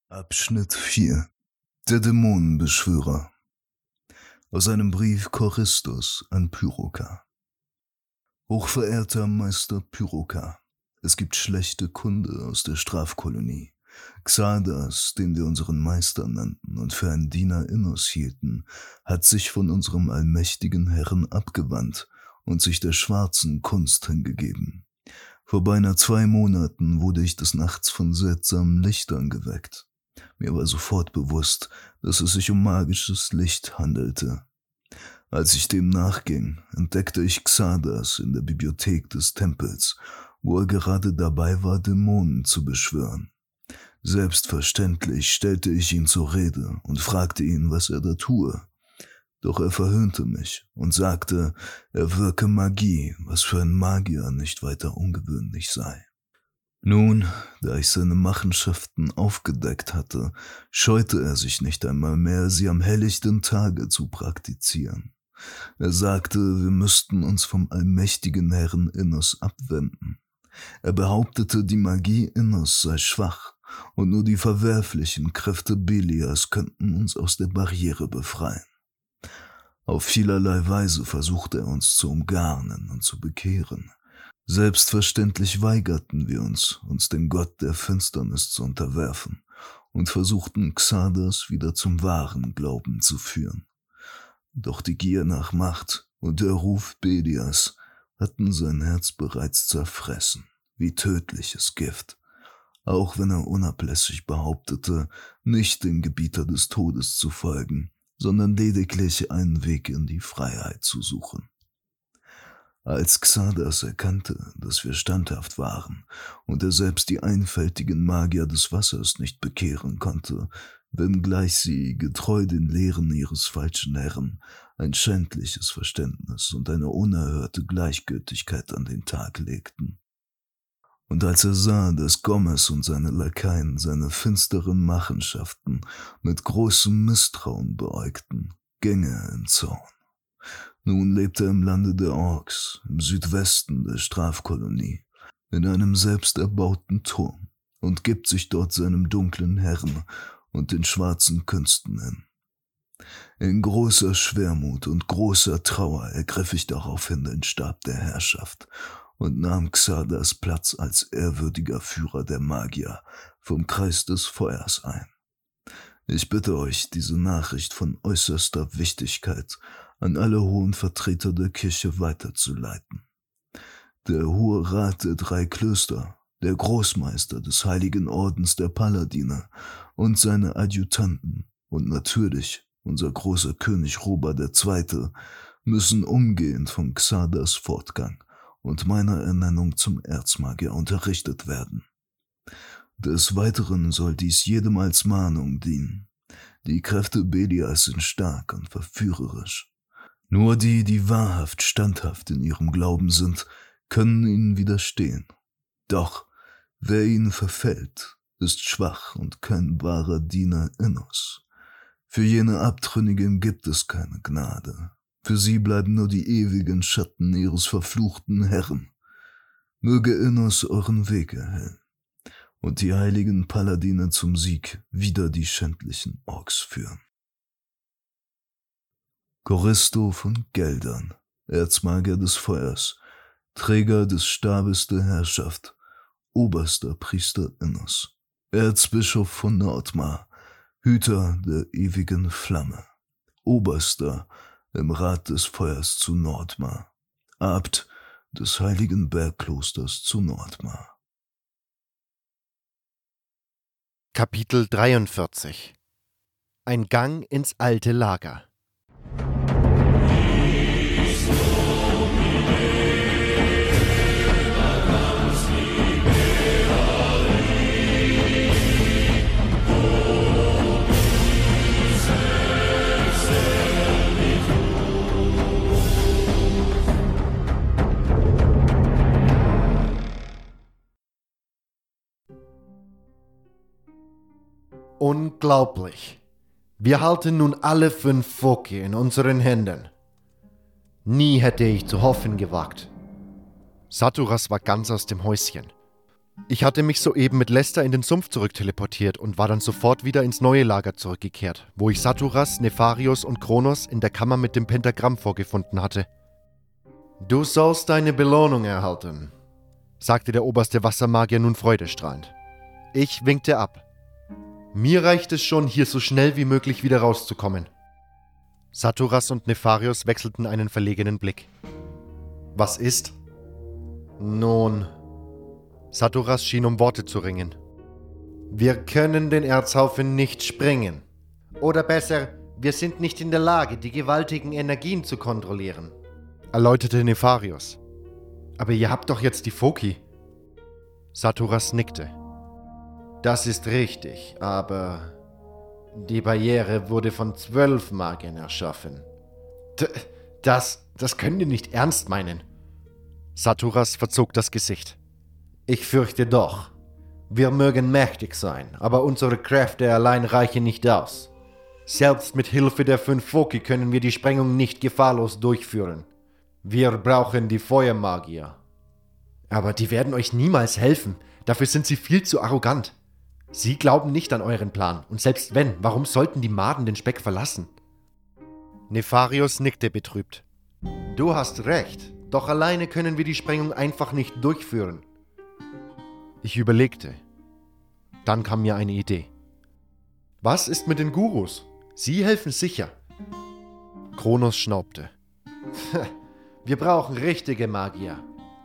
Abschnitt 4. Der Dämonenbeschwörer. Aus einem Brief Choristos an Pyrrhoka. Hochverehrter Meister Pyrrhoka, es gibt schlechte Kunde aus der Strafkolonie. Xardas, den wir unseren Meister nannten und für einen Diener Innos hielten, hat sich von unserem allmächtigen Herrn abgewandt und sich der schwarzen Kunst hingegeben. Vor beinahe 2 Monaten wurde ich des Nachts von seltsamen Lichtern geweckt. Mir war sofort bewusst, dass es sich um magisches Licht handelte. Als ich dem nachging, entdeckte ich Xardas in der Bibliothek des Tempels, wo er gerade dabei war, Dämonen zu beschwören. Selbstverständlich stellte ich ihn zur Rede und fragte ihn, was er da tue. Doch er verhöhnte mich und sagte, er wirke Magie, was für einen Magier nicht weiter ungewöhnlich sei. Nun, da ich seine Machenschaften aufgedeckt hatte, scheute er sich nicht einmal mehr, sie am helllichten Tage zu praktizieren. Er sagte, wir müssten uns vom allmächtigen Herrn Innos abwenden. Er behauptete, die Magie Innos sei schwach und nur die verwerflichen Kräfte Belias könnten uns aus der Barriere befreien. Auf vielerlei Weise versuchte er uns zu umgarnen und zu bekehren. Selbstverständlich weigerten wir uns dem Gott der Finsternis zu unterwerfen und versuchten Xardas wieder zum wahren Glauben zu führen. Doch die Gier nach Macht und der Ruf Belias hatten sein Herz bereits zerfressen, wie tödliches Gift, auch wenn er unablässig behauptete, nicht dem Gebieter des Todes zu folgen, sondern lediglich einen Weg in die Freiheit zu suchen. Als Xardas erkannte, dass wir standhaft waren und er selbst die einfältigen Magier des Wassers nicht bekehren konnte, wenngleich sie, getreu den Lehren ihres falschen Herrn, ein schändliches Verständnis und eine unerhörte Gleichgültigkeit an den Tag legten. Und als er sah, dass Gomez und seine Lakaien seine finsteren Machenschaften mit großem Misstrauen beäugten, ging er in Zorn. Nun lebt er im Lande der Orks, im Südwesten der Strafkolonie, in einem selbsterbauten Turm und gibt sich dort seinem dunklen Herrn und den schwarzen Künsten hin. In großer Schwermut und großer Trauer ergriff ich daraufhin den Stab der Herrschaft und nahm Xardas Platz als ehrwürdiger Führer der Magier vom Kreis des Feuers ein. Ich bitte euch, diese Nachricht von äußerster Wichtigkeit an alle hohen Vertreter der Kirche weiterzuleiten. Der Hohe Rat der 3 Klöster, der Großmeister des Heiligen Ordens der Paladine und seine Adjutanten und natürlich unser großer König Robert II. Müssen umgehend von Xardas Fortgang und meiner Ernennung zum Erzmagier unterrichtet werden. Des Weiteren soll dies jedem als Mahnung dienen. Die Kräfte Belias sind stark und verführerisch. Nur die, die wahrhaft standhaft in ihrem Glauben sind, können ihnen widerstehen. Doch wer ihnen verfällt, ist schwach und kein wahrer Diener Innos. Für jene Abtrünnigen gibt es keine Gnade. Für sie bleiben nur die ewigen Schatten ihres verfluchten Herrn. Möge Innos euren Weg erhellen und die heiligen Paladine zum Sieg wider die schändlichen Orks führen. Choristo von Geldern, Erzmagier des Feuers, Träger des Stabes der Herrschaft, oberster Priester Innos, Erzbischof von Nordmar, Hüter der ewigen Flamme, Oberster im Rat des Feuers zu Nordmar, Abt des heiligen Bergklosters zu Nordmar. Kapitel 43 Ein Gang ins alte Lager. Unglaublich. Wir halten nun alle 5 Phoki in unseren Händen. Nie hätte ich zu hoffen gewagt. Saturas war ganz aus dem Häuschen. Ich hatte mich soeben mit Lester in den Sumpf zurückteleportiert und war dann sofort wieder ins neue Lager zurückgekehrt, wo ich Saturas, Nefarius und Kronos in der Kammer mit dem Pentagramm vorgefunden hatte. »Du sollst deine Belohnung erhalten«, sagte der oberste Wassermagier nun freudestrahlend. Ich winkte ab. Mir reicht es schon, hier so schnell wie möglich wieder rauszukommen. Saturas und Nefarius wechselten einen verlegenen Blick. »Was ist?« »Nun...« Saturas schien um Worte zu ringen. »Wir können den Erzhaufen nicht sprengen. Oder besser, wir sind nicht in der Lage, die gewaltigen Energien zu kontrollieren«, erläuterte Nefarius. »Aber ihr habt doch jetzt die Foki.« Saturas nickte. »Das ist richtig, aber die Barriere wurde von 12 Magiern erschaffen.« Das könnt ihr nicht ernst meinen.« Saturas verzog das Gesicht. »Ich fürchte doch. Wir mögen mächtig sein, aber unsere Kräfte allein reichen nicht aus. Selbst mit Hilfe der 5 Foki können wir die Sprengung nicht gefahrlos durchführen. Wir brauchen die Feuermagier.« »Aber die werden euch niemals helfen. Dafür sind sie viel zu arrogant. Sie glauben nicht an euren Plan. Und selbst wenn, warum sollten die Maden den Speck verlassen?« Nefarius nickte betrübt. »Du hast recht, doch alleine können wir die Sprengung einfach nicht durchführen.« Ich überlegte. Dann kam mir eine Idee. »Was ist mit den Gurus? Sie helfen sicher.« Kronos schnaubte. »Wir brauchen richtige Magier.«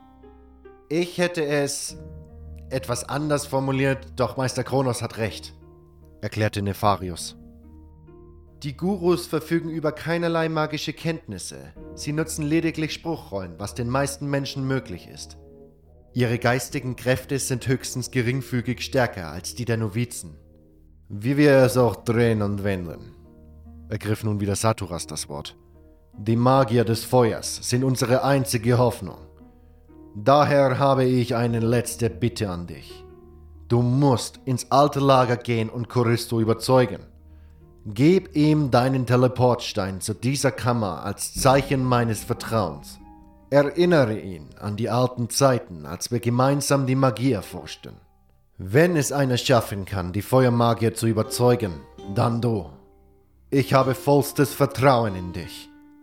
Ich hätte es etwas anders formuliert, doch Meister Kronos hat recht, erklärte Nefarius. Die Gurus verfügen über keinerlei magische Kenntnisse. Sie nutzen lediglich Spruchrollen, was den meisten Menschen möglich ist. Ihre geistigen Kräfte sind höchstens geringfügig stärker als die der Novizen. Wie wir es auch drehen und wenden, ergriff nun wieder Saturas das Wort. Die Magier des Feuers sind unsere einzige Hoffnung. Daher habe ich eine letzte Bitte an dich. Du musst ins alte Lager gehen und Choristo überzeugen. Gib ihm deinen Teleportstein zu dieser Kammer als Zeichen meines Vertrauens. Erinnere ihn an die alten Zeiten, als wir gemeinsam die Magie erforschten. Wenn es einer schaffen kann, die Feuermagier zu überzeugen, dann du. Ich habe vollstes Vertrauen in dich.«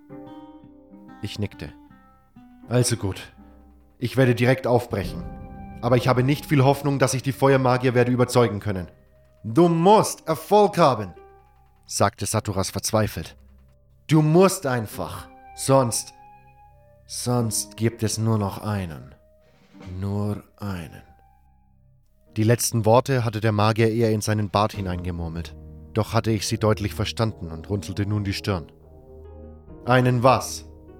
Ich nickte. »Also gut. Ich werde direkt aufbrechen. Aber ich habe nicht viel Hoffnung, dass ich die Feuermagier werde überzeugen können.« »Du musst Erfolg haben«, sagte Saturas verzweifelt. »Du musst einfach. Sonst gibt es nur noch einen. Nur einen.« Die letzten Worte hatte der Magier eher in seinen Bart hineingemurmelt. Doch hatte ich sie deutlich verstanden und runzelte nun die Stirn. »Einen was?«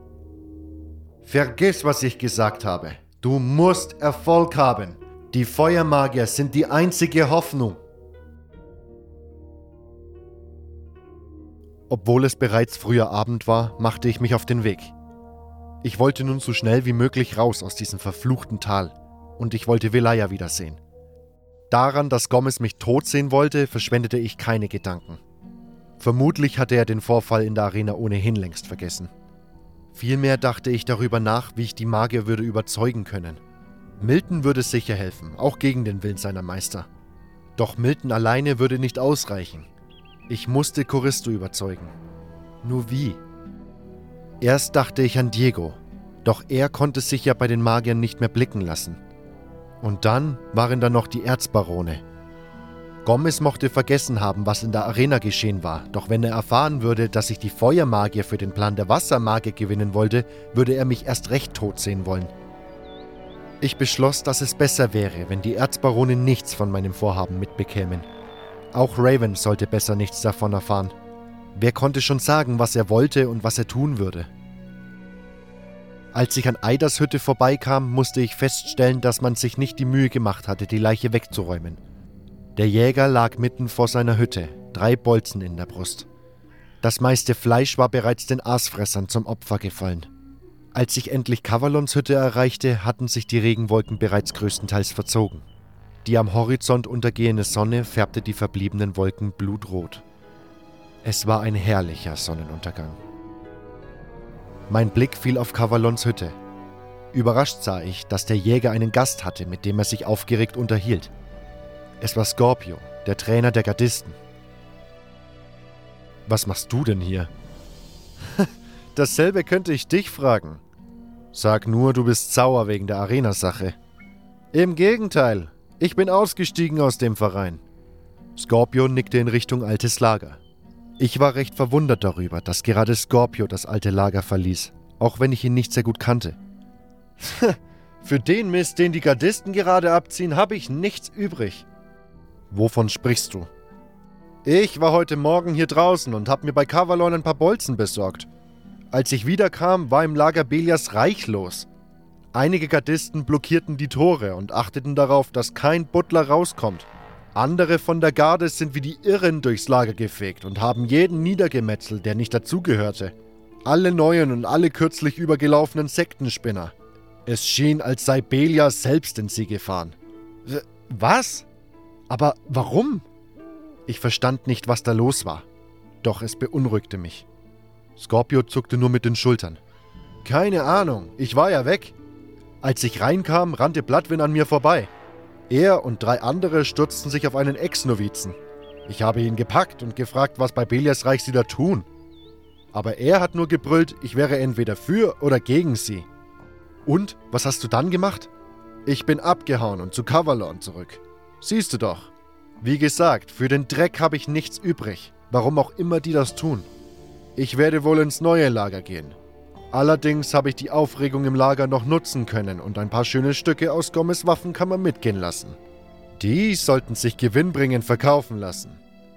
»Vergiss, was ich gesagt habe. Du musst Erfolg haben. Die Feuermagier sind die einzige Hoffnung.« Obwohl es bereits früher Abend war, machte ich mich auf den Weg. Ich wollte nun so schnell wie möglich raus aus diesem verfluchten Tal und ich wollte Velaya wiedersehen. Daran, dass Gomez mich tot sehen wollte, verschwendete ich keine Gedanken. Vermutlich hatte er den Vorfall in der Arena ohnehin längst vergessen. Vielmehr dachte ich darüber nach, wie ich die Magier würde überzeugen können. Milton würde sicher helfen, auch gegen den Willen seiner Meister. Doch Milton alleine würde nicht ausreichen. Ich musste Choristo überzeugen. Nur wie? Erst dachte ich an Diego, doch er konnte sich ja bei den Magiern nicht mehr blicken lassen. Und dann waren da noch die Erzbarone. Gomez mochte vergessen haben, was in der Arena geschehen war, doch wenn er erfahren würde, dass ich die Feuermagier für den Plan der Wassermagier gewinnen wollte, würde er mich erst recht tot sehen wollen. Ich beschloss, dass es besser wäre, wenn die Erzbarone nichts von meinem Vorhaben mitbekämen. Auch Raven sollte besser nichts davon erfahren. Wer konnte schon sagen, was er wollte und was er tun würde? Als ich an Aidas Hütte vorbeikam, musste ich feststellen, dass man sich nicht die Mühe gemacht hatte, die Leiche wegzuräumen. Der Jäger lag mitten vor seiner Hütte, 3 Bolzen in der Brust. Das meiste Fleisch war bereits den Aasfressern zum Opfer gefallen. Als ich endlich Kavalons Hütte erreichte, hatten sich die Regenwolken bereits größtenteils verzogen. Die am Horizont untergehende Sonne färbte die verbliebenen Wolken blutrot. Es war ein herrlicher Sonnenuntergang. Mein Blick fiel auf Kavalons Hütte. Überrascht sah ich, dass der Jäger einen Gast hatte, mit dem er sich aufgeregt unterhielt. Es war Scorpio, der Trainer der Gardisten. »Was machst du denn hier?« »Dasselbe könnte ich dich fragen. Sag nur, du bist sauer wegen der Arena-Sache.« »Im Gegenteil, ich bin ausgestiegen aus dem Verein.« Scorpio nickte in Richtung altes Lager. Ich war recht verwundert darüber, dass gerade Scorpio das alte Lager verließ, auch wenn ich ihn nicht sehr gut kannte. »Für den Mist, den die Gardisten gerade abziehen, habe ich nichts übrig.« »Wovon sprichst du?« »Ich war heute Morgen hier draußen und habe mir bei Kavalon ein paar Bolzen besorgt. Als ich wiederkam, war im Lager Belias reichlos. Einige Gardisten blockierten die Tore und achteten darauf, dass kein Butler rauskommt. Andere von der Garde sind wie die Irren durchs Lager gefegt und haben jeden niedergemetzelt, der nicht dazugehörte. Alle neuen und alle kürzlich übergelaufenen Sektenspinner. Es schien, als sei Belia selbst in sie gefahren.« »Was? Aber warum?« Ich verstand nicht, was da los war. Doch es beunruhigte mich. Scorpio zuckte nur mit den Schultern. »Keine Ahnung, ich war ja weg. Als ich reinkam, rannte Bloodwin an mir vorbei. Er und 3 andere stürzten sich auf einen Ex-Novizen. Ich habe ihn gepackt und gefragt, was bei Belias Reich sie da tun. Aber er hat nur gebrüllt, ich wäre entweder für oder gegen sie.« »Und, was hast du dann gemacht?« »Ich bin abgehauen und zu Kavalon zurück. Siehst du doch. Wie gesagt, für den Dreck habe ich nichts übrig, warum auch immer die das tun. Ich werde wohl ins neue Lager gehen. Allerdings habe ich die Aufregung im Lager noch nutzen können und ein paar schöne Stücke aus Gommes Waffenkammer mitgehen lassen. Die sollten sich gewinnbringend verkaufen lassen.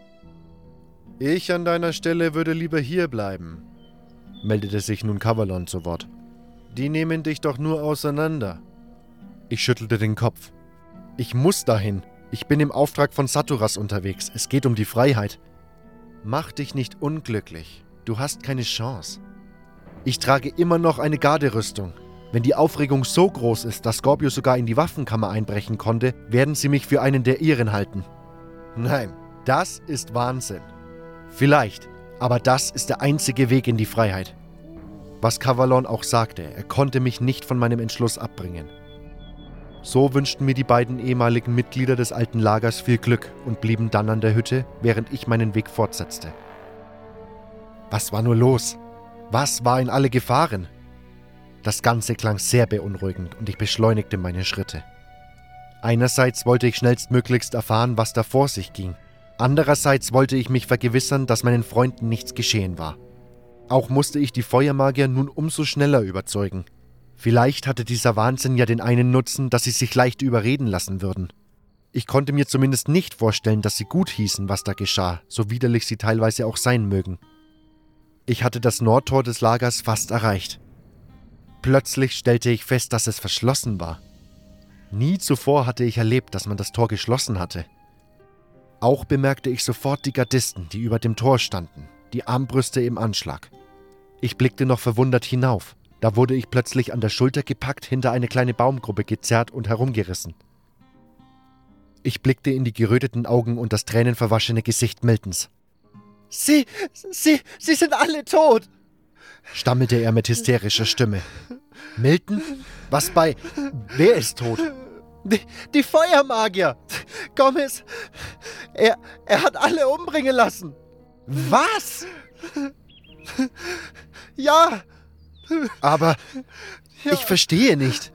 Ich an deiner Stelle würde lieber hier bleiben«, meldete sich nun Kavalon zu Wort. »Die nehmen dich doch nur auseinander.« Ich schüttelte den Kopf. »Ich muss dahin. Ich bin im Auftrag von Saturas unterwegs. Es geht um die Freiheit.« »Mach dich nicht unglücklich. Du hast keine Chance. Ich trage immer noch eine Garderüstung. Wenn die Aufregung so groß ist, dass Scorpio sogar in die Waffenkammer einbrechen konnte, werden sie mich für einen der ihren halten.« »Nein, das ist Wahnsinn.« »Vielleicht, aber das ist der einzige Weg in die Freiheit.« Was Kavalon auch sagte, er konnte mich nicht von meinem Entschluss abbringen. So wünschten mir die beiden ehemaligen Mitglieder des alten Lagers viel Glück und blieben dann an der Hütte, während ich meinen Weg fortsetzte. Was war nur los? Was war in alle Gefahren? Das Ganze klang sehr beunruhigend und ich beschleunigte meine Schritte. Einerseits wollte ich schnellstmöglichst erfahren, was da vor sich ging. Andererseits wollte ich mich vergewissern, dass meinen Freunden nichts geschehen war. Auch musste ich die Feuermagier nun umso schneller überzeugen. Vielleicht hatte dieser Wahnsinn ja den einen Nutzen, dass sie sich leicht überreden lassen würden. Ich konnte mir zumindest nicht vorstellen, dass sie gut hießen, was da geschah, so widerlich sie teilweise auch sein mögen. Ich hatte das Nordtor des Lagers fast erreicht. Plötzlich stellte ich fest, dass es verschlossen war. Nie zuvor hatte ich erlebt, dass man das Tor geschlossen hatte. Auch bemerkte ich sofort die Gardisten, die über dem Tor standen, die Armbrüste im Anschlag. Ich blickte noch verwundert hinauf. Da wurde ich plötzlich an der Schulter gepackt, hinter eine kleine Baumgruppe gezerrt und herumgerissen. Ich blickte in die geröteten Augen und das tränenverwaschene Gesicht Miltons. Sie sind alle tot!« stammelte er mit hysterischer Stimme. »Milton? Was bei... Wer ist tot?« Die Feuermagier! Gomez! Er hat alle umbringen lassen!« »Was?« »Ja!« »Aber ja. Ich verstehe nicht.«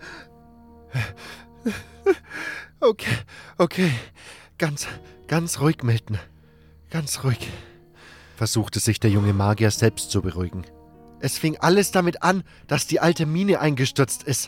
Okay. Ganz ruhig, Milton. Ganz ruhig«, versuchte sich der junge Magier selbst zu beruhigen. »Es fing alles damit an, dass die alte Mine eingestürzt ist.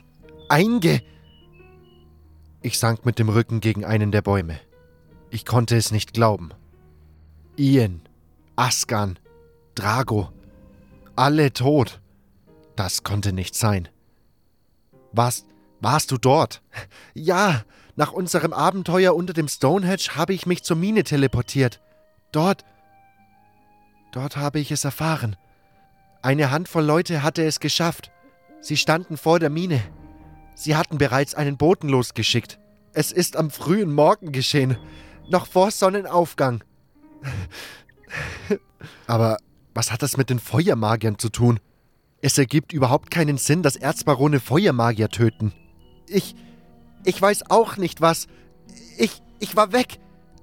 Ich sank mit dem Rücken gegen einen der Bäume. Ich konnte es nicht glauben. Ian, Askan, Drago, alle tot. Das konnte nicht sein. Warst du dort? Ja, nach unserem Abenteuer unter dem Stonehenge habe ich mich zur Mine teleportiert. Dort habe ich es erfahren. Eine Handvoll Leute hatte es geschafft. Sie standen vor der Mine. Sie hatten bereits einen Boten losgeschickt. Es ist am frühen Morgen geschehen, noch vor Sonnenaufgang. Aber was hat das mit den Feuermagiern zu tun? Es ergibt überhaupt keinen Sinn, dass Erzbarone Feuermagier töten. Ich weiß auch nicht was. Ich war weg.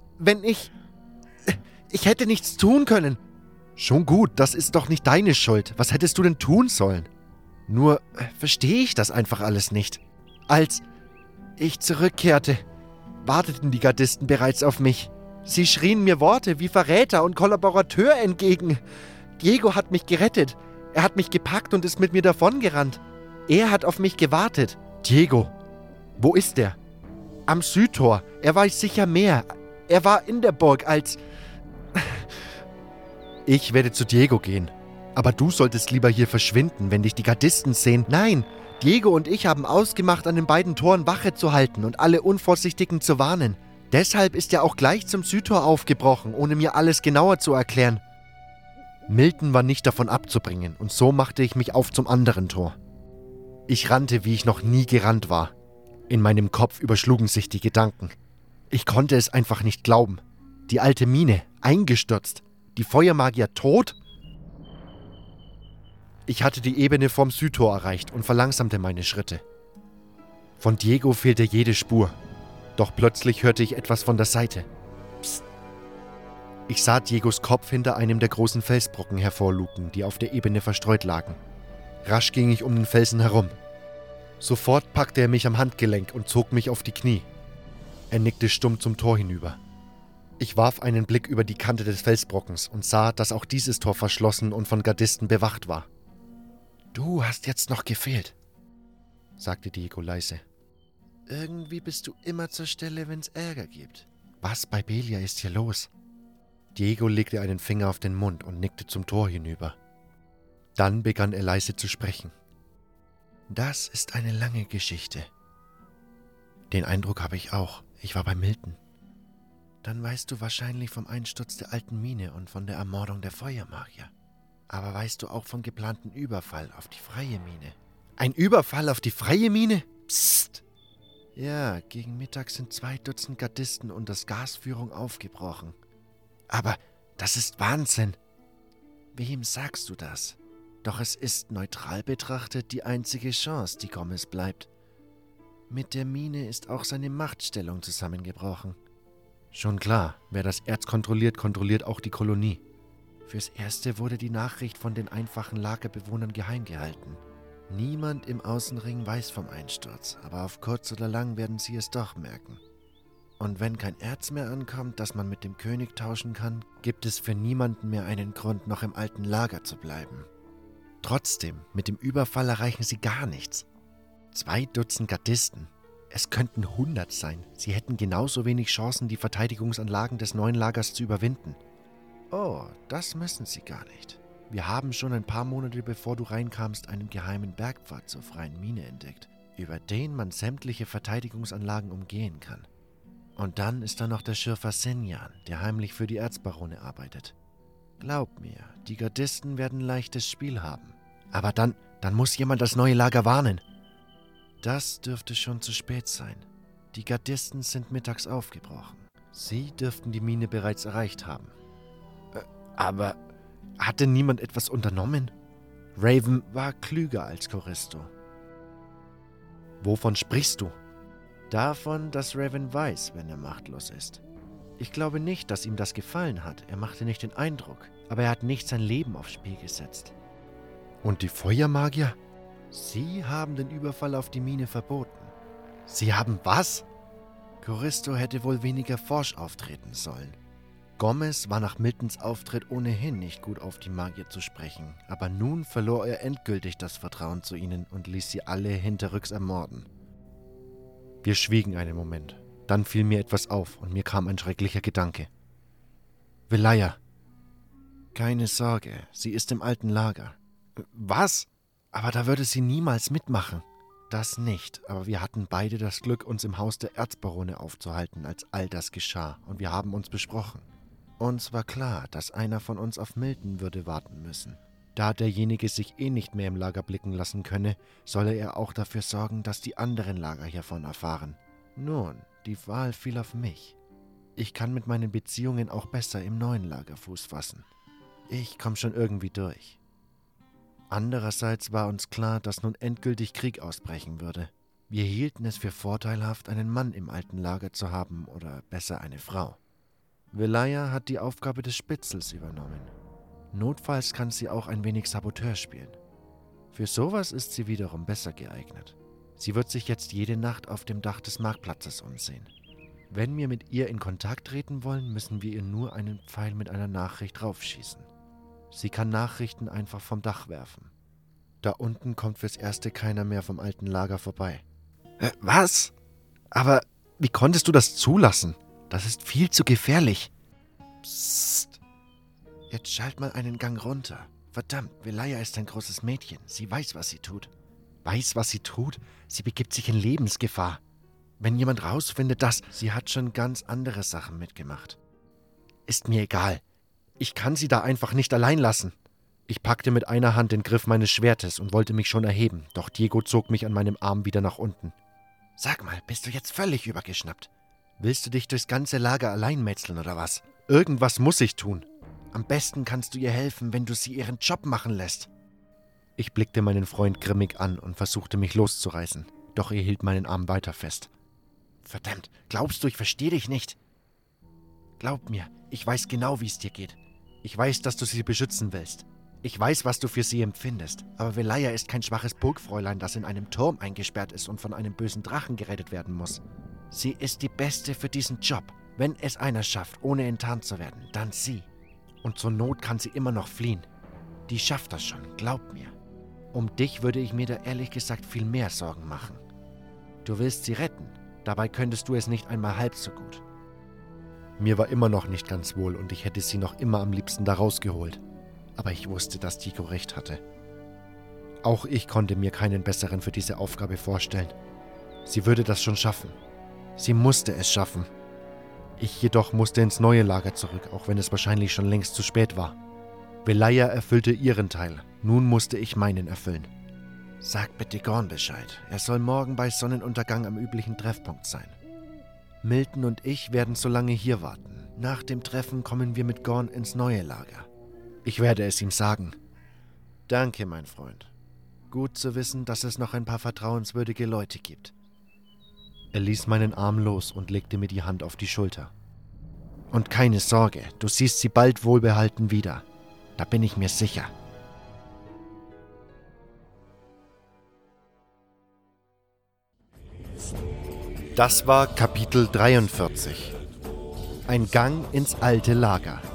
Ich hätte nichts tun können. Schon gut, das ist doch nicht deine Schuld. Was hättest du denn tun sollen? Nur verstehe ich das einfach alles nicht. Als ich zurückkehrte, warteten die Gardisten bereits auf mich. Sie schrien mir Worte wie Verräter und Kollaborateur entgegen. Diego hat mich gerettet. Er hat mich gepackt und ist mit mir davongerannt. Er hat auf mich gewartet. Diego, wo ist er? Am Südtor. Er weiß sicher mehr. Er war in der Burg als... Ich werde zu Diego gehen. Aber du solltest lieber hier verschwinden, wenn dich die Gardisten sehen. Nein, Diego und ich haben ausgemacht, an den beiden Toren Wache zu halten und alle Unvorsichtigen zu warnen. Deshalb ist er auch gleich zum Südtor aufgebrochen, ohne mir alles genauer zu erklären. Milton war nicht davon abzubringen und so machte ich mich auf zum anderen Tor. Ich rannte, wie ich noch nie gerannt war. In meinem Kopf überschlugen sich die Gedanken. Ich konnte es einfach nicht glauben. Die alte Mine, eingestürzt. Die Feuermagier tot? Ich hatte die Ebene vom Südtor erreicht und verlangsamte meine Schritte. Von Diego fehlte jede Spur. Doch plötzlich hörte ich etwas von der Seite. Psst. Ich sah Diegos Kopf hinter einem der großen Felsbrocken hervorlugen, die auf der Ebene verstreut lagen. Rasch ging ich um den Felsen herum. Sofort packte er mich am Handgelenk und zog mich auf die Knie. Er nickte stumm zum Tor hinüber. Ich warf einen Blick über die Kante des Felsbrockens und sah, dass auch dieses Tor verschlossen und von Gardisten bewacht war. »Du hast jetzt noch gefehlt«, sagte Diego leise. »Irgendwie bist du immer zur Stelle, wenn's Ärger gibt. Was bei Belia ist hier los?« Diego legte einen Finger auf den Mund und nickte zum Tor hinüber. Dann begann er leise zu sprechen. »Das ist eine lange Geschichte.« »Den Eindruck habe ich auch. Ich war bei Milton.« »Dann weißt du wahrscheinlich vom Einsturz der alten Mine und von der Ermordung der Feuermagier. Aber weißt du auch vom geplanten Überfall auf die freie Mine?« »Ein Überfall auf die freie Mine? Psst!« »Ja, gegen Mittag sind 2 Dutzend Gardisten und das Gasführung aufgebrochen.« »Aber das ist Wahnsinn!« »Wem sagst du das? Doch es ist neutral betrachtet die einzige Chance, die Gomez bleibt. Mit der Mine ist auch seine Machtstellung zusammengebrochen. Schon klar, wer das Erz kontrolliert, kontrolliert auch die Kolonie. Fürs Erste wurde die Nachricht von den einfachen Lagerbewohnern geheim gehalten. Niemand im Außenring weiß vom Einsturz, aber auf kurz oder lang werden sie es doch merken. Und wenn kein Erz mehr ankommt, das man mit dem König tauschen kann, gibt es für niemanden mehr einen Grund, noch im alten Lager zu bleiben. Trotzdem, mit dem Überfall erreichen sie gar nichts. 2 Dutzend Gardisten. Es könnten 100 sein. Sie hätten genauso wenig Chancen, die Verteidigungsanlagen des neuen Lagers zu überwinden. Oh, das müssen sie gar nicht. Wir haben schon ein paar Monate bevor du reinkamst einen geheimen Bergpfad zur freien Mine entdeckt, über den man sämtliche Verteidigungsanlagen umgehen kann. Und dann ist da noch der Schürfer Senjan, der heimlich für die Erzbarone arbeitet. Glaub mir, die Gardisten werden leichtes Spiel haben. Aber dann muss jemand das neue Lager warnen. Das dürfte schon zu spät sein. Die Gardisten sind mittags aufgebrochen. Sie dürften die Mine bereits erreicht haben. Aber hat denn niemand etwas unternommen? Raven war klüger als Choristo. Wovon sprichst du? Davon, dass Raven weiß, wenn er machtlos ist. Ich glaube nicht, dass ihm das gefallen hat. Er machte nicht den Eindruck. Aber er hat nicht sein Leben aufs Spiel gesetzt. Und die Feuermagier? Sie haben den Überfall auf die Mine verboten. Sie haben was? Choristo hätte wohl weniger forsch auftreten sollen. Gomez war nach Miltons Auftritt ohnehin nicht gut auf die Magier zu sprechen, aber nun verlor er endgültig das Vertrauen zu ihnen und ließ sie alle hinterrücks ermorden. Wir schwiegen einen Moment. Dann fiel mir etwas auf und mir kam ein schrecklicher Gedanke. Velaya. Keine Sorge, sie ist im alten Lager. Was? Aber da würde sie niemals mitmachen. Das nicht, aber wir hatten beide das Glück, uns im Haus der Erzbarone aufzuhalten, als all das geschah, und wir haben uns besprochen. Uns war klar, dass einer von uns auf Milton würde warten müssen. Da derjenige sich nicht mehr im Lager blicken lassen könne, solle er auch dafür sorgen, dass die anderen Lager hiervon erfahren. Nun, die Wahl fiel auf mich. Ich kann mit meinen Beziehungen auch besser im neuen Lager Fuß fassen. Ich komme schon irgendwie durch. Andererseits war uns klar, dass nun endgültig Krieg ausbrechen würde. Wir hielten es für vorteilhaft, einen Mann im alten Lager zu haben oder besser eine Frau. Velaya hat die Aufgabe des Spitzels übernommen. Notfalls kann sie auch ein wenig Saboteur spielen. Für sowas ist sie wiederum besser geeignet. Sie wird sich jetzt jede Nacht auf dem Dach des Marktplatzes umsehen. Wenn wir mit ihr in Kontakt treten wollen, müssen wir ihr nur einen Pfeil mit einer Nachricht raufschießen. Sie kann Nachrichten einfach vom Dach werfen. Da unten kommt fürs Erste keiner mehr vom alten Lager vorbei. Was? Aber wie konntest du das zulassen? Das ist viel zu gefährlich. Psst. Jetzt schalt mal einen Gang runter. Verdammt, Velaya ist ein großes Mädchen. Sie weiß, was sie tut. Weiß, was sie tut? Sie begibt sich in Lebensgefahr. Wenn jemand rausfindet, dass sie hat schon ganz andere Sachen mitgemacht. Ist mir egal. Ich kann sie da einfach nicht allein lassen. Ich packte mit einer Hand den Griff meines Schwertes und wollte mich schon erheben, doch Diego zog mich an meinem Arm wieder nach unten. Sag mal, bist du jetzt völlig übergeschnappt? Willst du dich durchs ganze Lager allein metzeln oder was? Irgendwas muss ich tun. Am besten kannst du ihr helfen, wenn du sie ihren Job machen lässt. Ich blickte meinen Freund grimmig an und versuchte mich loszureißen, doch er hielt meinen Arm weiter fest. Verdammt, glaubst du, ich verstehe dich nicht? Glaub mir, ich weiß genau, wie es dir geht. Ich weiß, dass du sie beschützen willst. Ich weiß, was du für sie empfindest, aber Velaya ist kein schwaches Burgfräulein, das in einem Turm eingesperrt ist und von einem bösen Drachen gerettet werden muss. Sie ist die Beste für diesen Job. Wenn es einer schafft, ohne enttarnt zu werden, dann sie. Und zur Not kann sie immer noch fliehen. Die schafft das schon, glaub mir. Um dich würde ich mir da ehrlich gesagt viel mehr Sorgen machen. Du willst sie retten, dabei könntest du es nicht einmal halb so gut. Mir war immer noch nicht ganz wohl und ich hätte sie noch immer am liebsten da rausgeholt. Aber ich wusste, dass Diego recht hatte. Auch ich konnte mir keinen besseren für diese Aufgabe vorstellen. Sie würde das schon schaffen. Sie musste es schaffen. Ich jedoch musste ins neue Lager zurück, auch wenn es wahrscheinlich schon längst zu spät war. Velaya erfüllte ihren Teil, nun musste ich meinen erfüllen. Sag bitte Gorn Bescheid, er soll morgen bei Sonnenuntergang am üblichen Treffpunkt sein. Milton und ich werden so lange hier warten. Nach dem Treffen kommen wir mit Gorn ins neue Lager. Ich werde es ihm sagen. Danke, mein Freund. Gut zu wissen, dass es noch ein paar vertrauenswürdige Leute gibt. Er ließ meinen Arm los und legte mir die Hand auf die Schulter. Und keine Sorge, du siehst sie bald wohlbehalten wieder. Da bin ich mir sicher. Das war Kapitel 43. Ein Gang ins alte Lager.